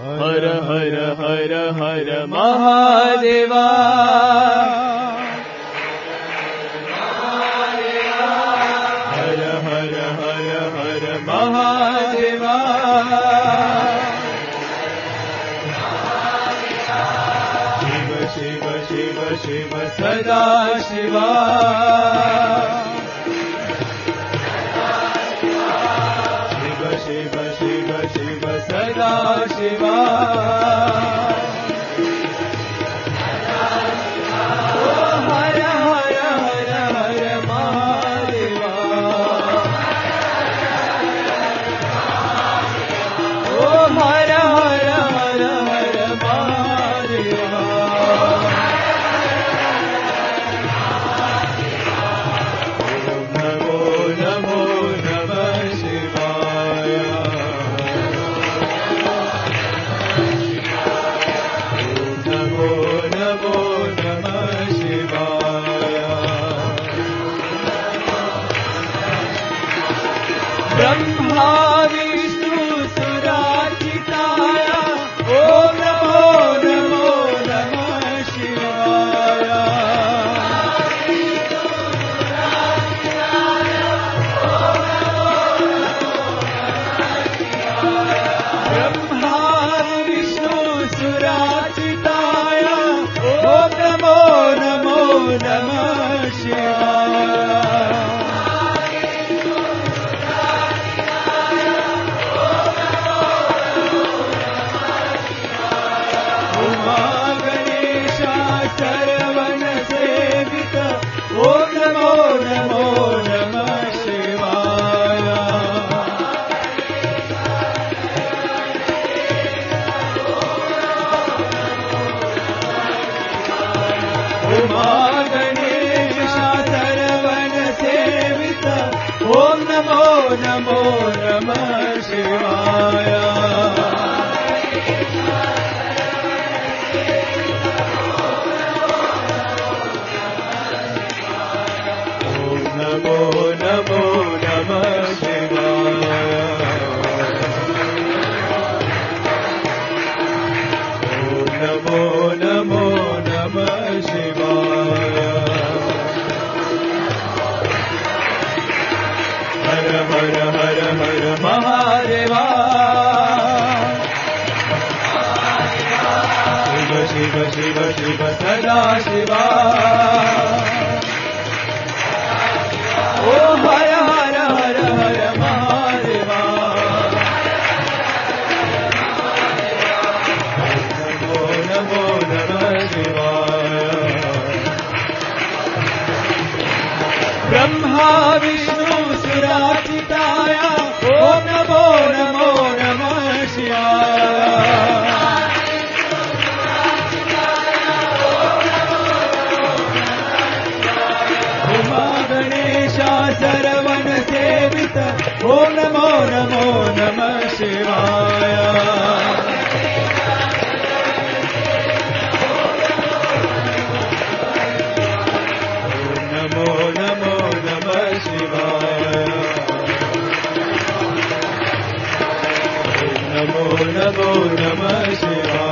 हर हर हर हर महादेवा हर हर हर हर महादेवा शिव शिव शिव सदा शिवा शिव शिव शिव शिव सदा शिवा हर हर हर हर महादेवा ओ हर हर हर हर महादेवा नमो नमो नमः शिवाय नमो नमो नमः शिवाय ब्रह्मा विष्णु सुरार्चिताय ओम नमो नमो नमः शिवाय ब्रह्मा विष्णु सुरार्चिताय ओम नमो नमो नमः शिवाय उमा गणेश शरवण सेवित ओम नमो नमो नमः शिवाय उमा गणेश शरवण सेवित ओम नमो नमो नमः शिवाय ओम नमो नमो नमः शिवाय ओम नमो नमो नमः शिवाय हर हर हर हर महादेवा शिव शिव शिव शिव सदा शिवा ओ हर हर हर हर महादेवा नमो नमो नमः शिवाय ब्रह्मा विष्णु सुरार्चिताय ओम नमो नमो नमः शिवाय उमा गणेश शरवण सेवित ओम नमो नमो नमः शिवाय नमो नमो नमः शिवाय नमो नमो नमः शिवाय